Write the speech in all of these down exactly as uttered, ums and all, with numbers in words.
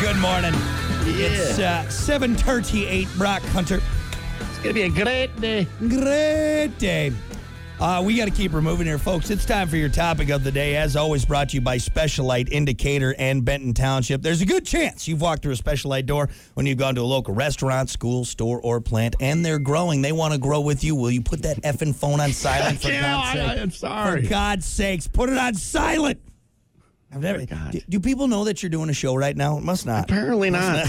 Good morning. Yeah. It's uh, seven thirty-eight, Brock Hunter. It's going to be a great day. Great day. Uh, we got to keep her moving here, folks. It's time for your topic of the day. As always, brought to you by Special Light Indicator and Benton Township. There's a good chance you've walked through a Special Light door when you've gone to a local restaurant, school, store, or plant, and they're growing. They want to grow with you. Will you put that effing phone on silent for Yeah, God's I- sake? I'm sorry. For God's sakes, put it on silent. I've never, God. do, do people know that you're doing a show right now? It must not. Apparently not.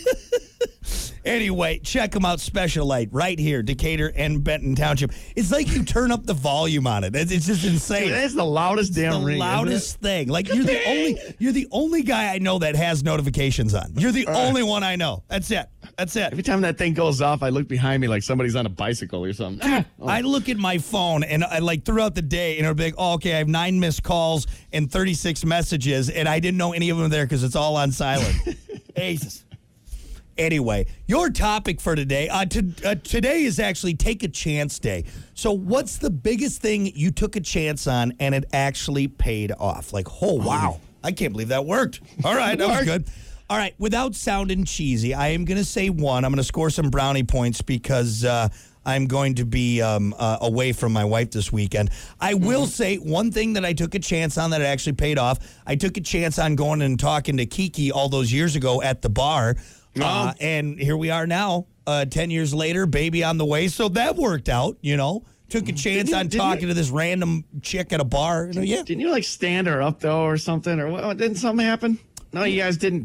Anyway, check them out. Special Light right here, Decatur and Benton Township. It's like you turn up the volume on it. It's, it's just insane. Dude, that's the loudest damn the ring. isn't loudest thing. Like you're the only you're the only guy I know that has notifications on. You're the right. only one I know. That's it. That's it. Every time that thing goes off, I look behind me like somebody's on a bicycle or something. Ah, oh. I look at my phone and I like throughout the day and it'll be like, oh, okay, I have nine missed calls and thirty-six messages and I didn't know any of them there because it's all on silent. Jesus. Anyway, your topic for today, uh, to, uh, today is actually Take a Chance Day. So what's the biggest thing you took a chance on and it actually paid off? Like, oh, wow. I can't believe that worked. All right, that was good. All right, without sounding cheesy, I am going to say one. I'm going to score some brownie points because uh, I'm going to be um, uh, away from my wife this weekend. I will say one thing that I took a chance on that it actually paid off. I took a chance on going and talking to Kiki all those years ago at the bar. Uh, and here we are now, uh, ten years later, baby on the way. So that worked out, you know. Took a chance you- on didn't talking you- to this random chick at a bar. You know, yeah. Didn't you like stand her up though or something? Or what, didn't something happen? No, you guys didn't.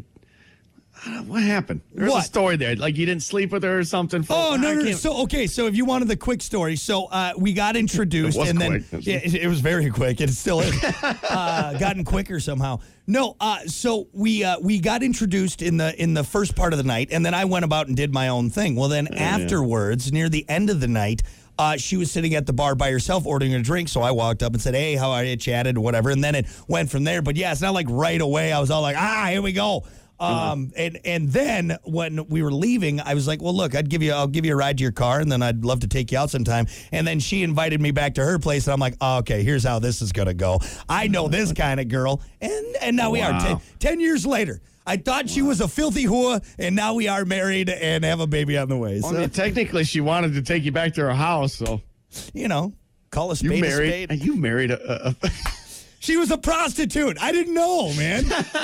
I don't know, what happened? There's What? a story there. Like you didn't sleep with her or something. For, Oh, no, I no, no. can't- So, okay, so if you wanted the quick story, so uh, we got introduced. It was and then quick. Yeah, it, it was very quick. It still is. uh, gotten quicker somehow. No, uh, so we uh, we got introduced in the in the first part of the night, and then I went about and did my own thing. Well, then afterwards, near the end of the night, uh, she was sitting at the bar by herself ordering a drink, so I walked up and said, hey, how are you, chatted, whatever, and then it went from there. But yeah, it's not like right away I was all like, ah, here we go. Um, and, and then when we were leaving, I was like, well, look, I'd give you, I'll give you a ride to your car and then I'd love to take you out sometime. And then she invited me back to her place and I'm like, oh, okay, here's how this is going to go. I know this kind of girl. And, and now we are Wow. ten, ten years later. I thought she was a filthy whore and now we are married and have a baby on the way. Well, So, I mean, technically, she wanted to take you back to her house, so you know, call a you spade a married. spade. You married a. a, a She was a prostitute. I didn't know, man.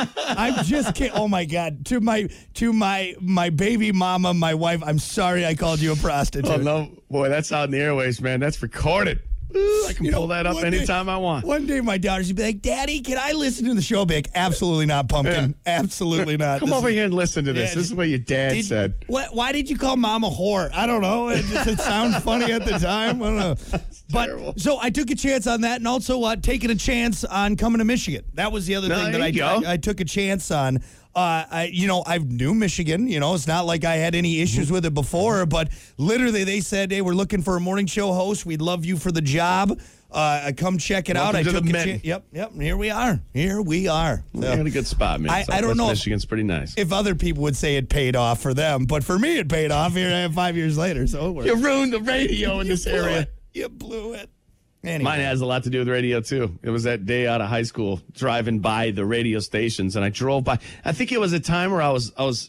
I'm just kidding. Oh my God. To my to my my baby mama, my wife, I'm sorry I called you a prostitute. oh no, boy, that's out in the airways, man. That's recorded. Ooh, I can You know, pull that up one day- anytime I want. One day my daughter should be like, Daddy, can I listen to the show? I'll be like, absolutely not, pumpkin. Absolutely not. Come This over is- here and listen to this. Yeah, this is what your dad Did- said. What, why did you call mom a whore? I don't know. It just it sounds funny at the time. I don't know. But terrible. so I took a chance on that and also uh, taking a chance on coming to Michigan. That was the other No, thing that there I, you I go. I took a chance on. Uh, I, you know, I knew Michigan. You know, it's not like I had any issues with it before, but literally they said, hey, we're looking for a morning show host. We'd love you for the job. Uh, come check it out. Welcome I to took the a Met. chance. Yep, yep. and Here we are. Here we are. So, You're in a good spot, man. I- I don't Southwest know if- Michigan's pretty nice. if other people would say it paid off for them, but for me it paid off here I am five years later. So it worked. You ruined the radio in this blew area. it. You blew it. Anyway. Mine has a lot to do with radio too. It was that day out of high school, driving by the radio stations, and I drove by. I think it was a time where I was, I was,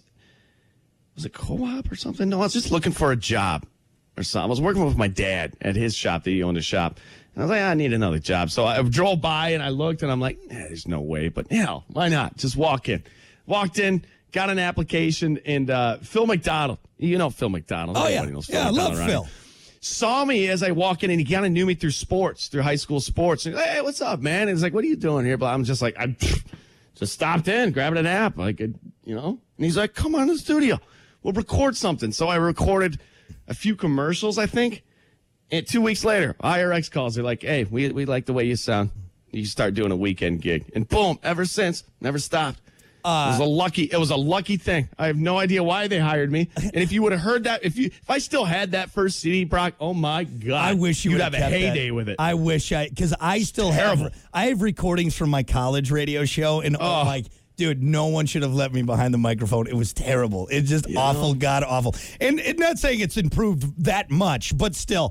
was it co-op or something? No, I was just looking for a job or something. I was working with my dad at his shop that he owned a shop. And I was like, I need another job. So I drove by and I looked and I'm like, eh, there's no way, but hell, why not? Just walk in. Walked in, got an application, and uh, Phil McDonald. You know Phil McDonald. Oh, yeah. Everybody knows Phil Yeah, I love McDonald around Phil. here. Saw me as I walk in, and he kind of knew me through sports, through high school sports. And, hey, what's up, man? And he's like, what are you doing here? But I'm just like, I just stopped in, grabbed a nap, like, you know. And he's like, come on to the studio, we'll record something. So I recorded a few commercials, I think. And two weeks later, I R X calls. They're like, hey, we we like the way you sound. You start doing a weekend gig, and boom, ever since, never stopped. Uh, it was a lucky. It was a lucky thing. I have no idea why they hired me. And if you would have heard that, if you, if I still had that first C D, Brock, oh my God, I wish you would would have a kept heyday that. with it. I wish I, because I still Terrible. have, I have recordings from my college radio show, and oh, Oh. like, dude, no one should have let me behind the microphone. It was terrible. It's just You awful, know? god awful. And, and not saying it's improved that much, but still.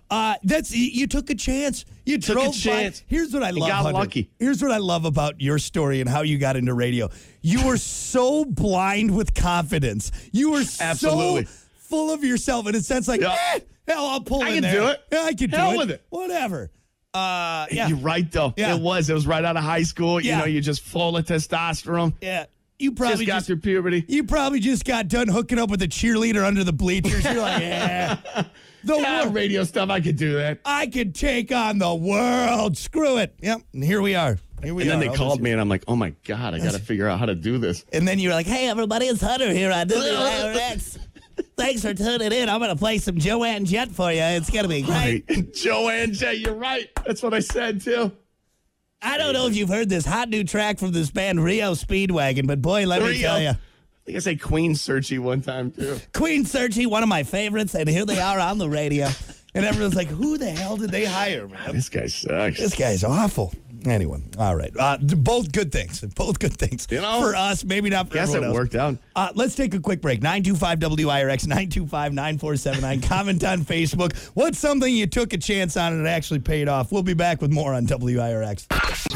Uh, that's you, you took a chance. You Took a drove chance. by. Here's what I love. got Hunter. lucky. Here's what I love about your story and how you got into radio. You were so blind with confidence. You were Absolutely. so full of yourself in a sense, like, Yep. eh, hell, I'll pull I in can there. do it. Yeah, I can do Hell it. with it. Whatever. Uh, yeah, You're right, though. Yeah. It was. It was right out of high school. You Yeah. know, you're just full of testosterone. yeah. You probably Just got just, through puberty. you probably just got done hooking up with a cheerleader under the bleachers. You're like, yeah, the Yeah, world. radio stuff, I could do that. I could take on the world. Screw it. Yep. And here we are. Here we And then are. they All called this- me, and I'm like, oh, my God, I got to figure out how to do this. And then you're like, hey, everybody, it's Hunter here on W I R X. Thanks for tuning in. I'm going to play some Joanne Jett for you. It's going to be great. Right. Joanne Jett, you're right. That's what I said, too. I don't know if you've heard this hot new track from this band, Rio Speedwagon, but boy, let me Rio. tell you. I think I said Queen Searchy one time, too. Queen Searchy, one of my favorites, and here they are on the radio. And everyone's like, who the hell did they hire, man? This guy sucks. This guy's awful. Anyway, all right. Uh, both good things. Both good things. You know, for us, maybe not for Guess everyone it else. worked out. Uh, let's take a quick break. nine two five W I R X, nine two five, nine four seven nine. Comment on Facebook. What's something you took a chance on and it actually paid off? We'll be back with more on W I R X.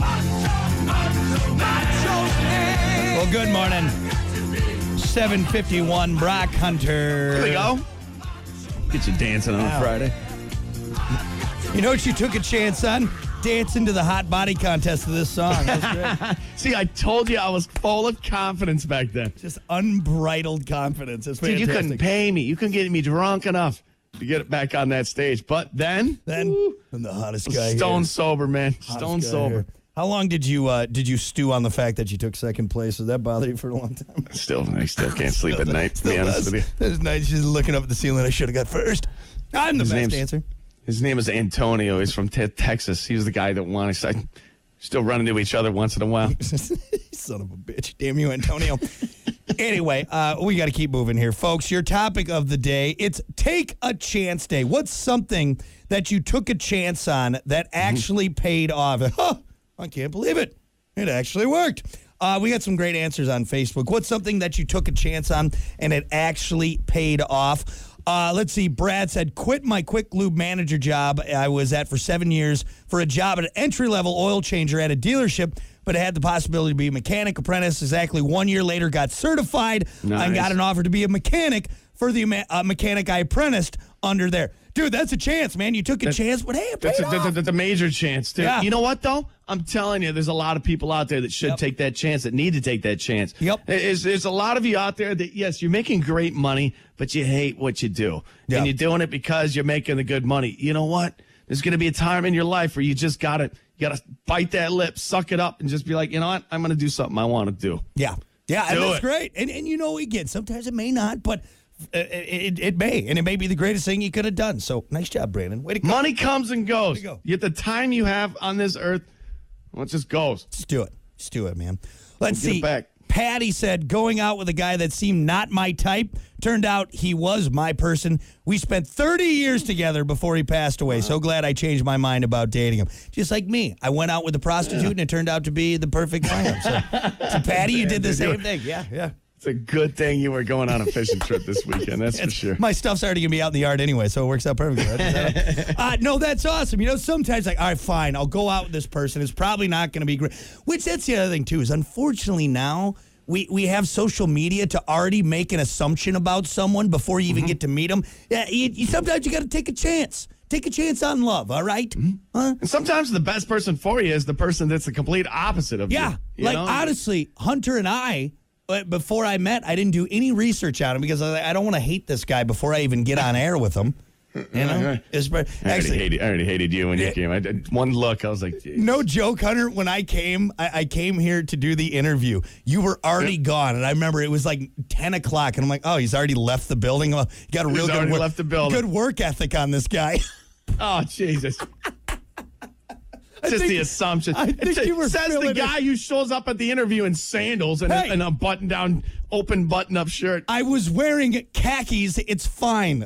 Well, good morning. seven fifty-one, Brock Hunter. Here we go. Get you dancing on Wow. a Friday. You know what you took a chance on? Dancing to the hot body contest of this song. That was great. See, I told you I was full of confidence back then. Just unbridled confidence. It's Dude, you fantastic. couldn't pay me. You couldn't get me drunk enough to get back on that stage. But then, Then woo, I'm the hottest guy stone here. sober, man. Hottest Stone guy sober. here. How long did you uh, did you stew on the fact that you took second place? Does that bother you for a long time? Still, I still can't sleep at night, to be Still honest does. with you. There's nights just looking up at the ceiling. I should have got first. I'm the His best name's- dancer. His name is Antonio. He's from te- Texas. He was the guy that won. I still run into each other once in a while. Son of a bitch. Damn you, Antonio. Anyway, uh, we got to keep moving here. Folks, your topic of the day, it's Take a Chance Day. What's something that you took a chance on that actually paid off? Huh, I can't believe it. It actually worked. Uh, we got some great answers on Facebook. What's something that you took a chance on and it actually paid off? Uh, let's see. Brad said, quit my quick lube manager job I was at for seven years for a job at an entry-level oil changer at a dealership, but I had the possibility to be a mechanic apprentice. Exactly one year later, got certified Nice. and got an offer to be a mechanic for the me- uh, mechanic I apprenticed under there. Dude, that's a chance, man. You took a chance, but hey, it paid That's a, off. that's, a, that's a major chance, too. Yeah. You know what, though? I'm telling you, there's a lot of people out there that should Yep. take that chance, that need to take that chance. Yep. There's, there's a lot of you out there that, yes, you're making great money, but you hate what you do. Yep. And you're doing it because you're making the good money. You know what? There's going to be a time in your life where you just got to you got to bite that lip, suck it up, and just be like, you know what? I'm going to do something I want to do. Yeah. Yeah, and Do that's it. great. And, and you know, again, sometimes it may not, but uh, it, it, it may. And it may be the greatest thing you could have done. So nice job, Brandon. Way to go. Money comes and goes. There you go. Yet the time you have on this earth, well, it just goes. Let's do it. Let's do it, man. Let's Get it see. back. Patty said, going out with a guy that seemed not my type. Turned out he was my person. We spent thirty years together before he passed away. So glad I changed my mind about dating him. Just like me. I went out with a prostitute and it turned out to be the perfect plan. So, so Patty, you did the same thing. Yeah, yeah. It's a good thing you were going on a fishing trip this weekend. That's for It's- sure. My stuff's already going to be out in the yard anyway, so it works out perfectly. Right? uh, no, that's awesome. You know, sometimes like, all right, fine, I'll go out with this person. It's probably not going to be great. Which that's the other thing, too, is unfortunately now we, we have social media to already make an assumption about someone before you even get to meet them. Yeah, you, you, sometimes you got to take a chance. Take a chance on love, all right? Huh? And sometimes the best person for you is the person that's the complete opposite of Yeah, you. you. like know? honestly, Hunter and I, uh, before I met, I didn't do any research on him because I, I don't want to hate this guy before I even get on air with him. You know, It's- I already, actually, hated, I already hated you when you came. I did one look, I was like, geez. no joke, Hunter. When I came, I, I came here to do the interview. You were already gone, and I remember it was like ten o'clock, and I'm like, oh, he's already left the building. Well, you got a real He's good already work, left the building. good work ethic on this guy. Oh, Jesus. Just think- the assumption. I think It you were says the feeling guy who shows up at the interview in sandals and, Hey. a, and a button-down, open button-up shirt. I was wearing khakis. It's fine.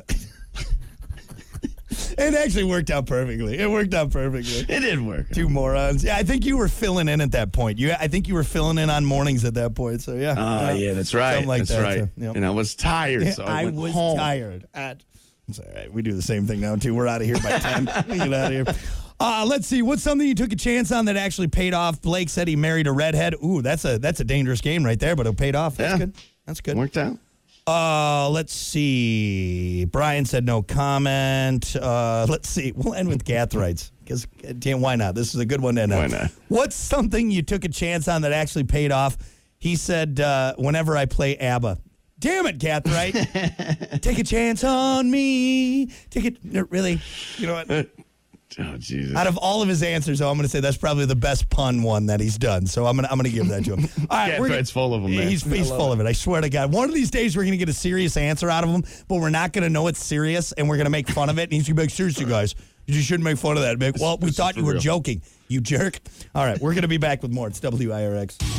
It actually worked out perfectly. It worked out perfectly. It did work. Two morons. Yeah, I think you were filling in at that point. You, I think you were filling in on mornings at that point. So yeah. Oh, Uh, yeah, that's right. something like that's that, right. so, yep. And I was tired, so I, I went was home. tired. At, It's all right. We do the same thing now, too. We're out of here by ten. We get out of here. Uh, let's see. What's something you took a chance on that actually paid off? Blake said he married a redhead. Ooh, that's a that's a dangerous game right there, but it paid off. That's Yeah. good. That's good. Worked out. Uh, let's see. Brian said no comment. Uh, let's see. We'll end with Gathrites because damn, why not? This is a good one to end on. Why not? What's something you took a chance on that actually paid off? He said, uh, whenever I play ABBA. Damn it, Gathright. Take a chance on me. Take it. No, really? You know what? Oh, Jesus. Out of all of his answers, though, I'm going to say that's probably the best pun one that he's done. So I'm going to I'm going to give that to him. All right, Yeah, it's full of them, man. He's, he's full it. of it. I swear to God. One of these days, we're going to get a serious answer out of him, but we're not going to know it's serious, and we're going to make fun of it. And he's going to be like, seriously, guys, you shouldn't make fun of that. Like, well, we this is thought for you were real. joking, you jerk. All right, we're going to be back with more. It's W I R X.